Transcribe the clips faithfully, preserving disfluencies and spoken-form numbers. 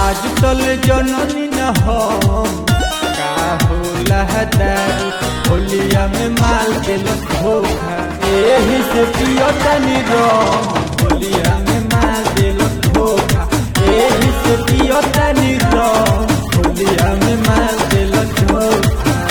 आज तल जननी न हो का होला दारू होलिया में माल दिल धोखा एही से पियो तनी रम होलिया में माल दिल धोखा एही से पियो तनी रम होलिया में माल दिल धोखा।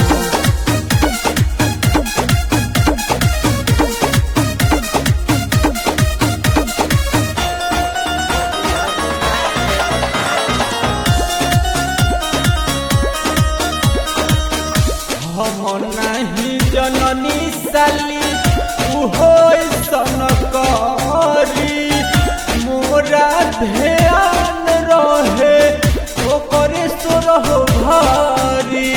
हम नहीं जननी साली उहो सन करी मोरा ध्यान रहे ओकरे सोरह भारी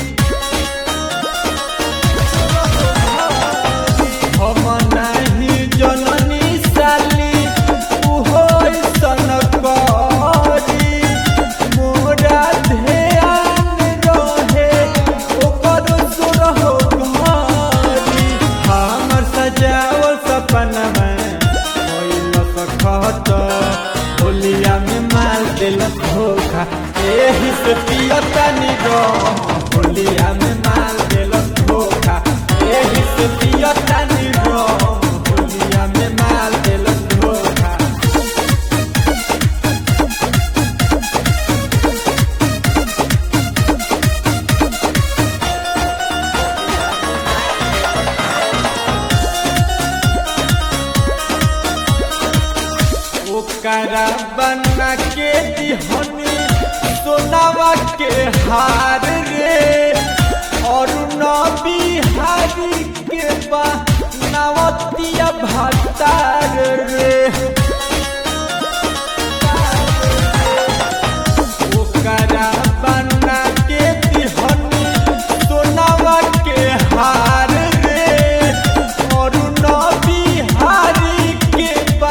हम नहीं जननी साली उहो सन करी मोरा ध्यान रहे सपना में होलिया में माल दिल धोखा एही से पियो तनी रम होलिया में माल दिल धोखा एही से पियो तनी रम होलिया में माल दिल धोखा। ओकरा बना के दिहनी सोनावा के हार रे और न बिहारी के बनावतिया भतार रे ओकरा बना के दिहनी सोनावा के हार रे और न बिहारी के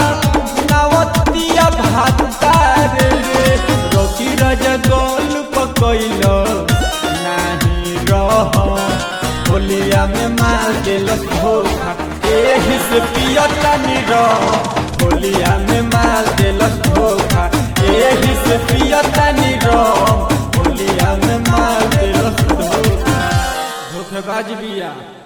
भातार रे रोकी राजा गोल पकैल नहीं रह होलिया में माल दिल धोखा एही से पियो तनी रम होलिया में माल दिल धोखा एही से पियो तनी रम होलिया में माल दिल धोखा धोखेबाज बिया।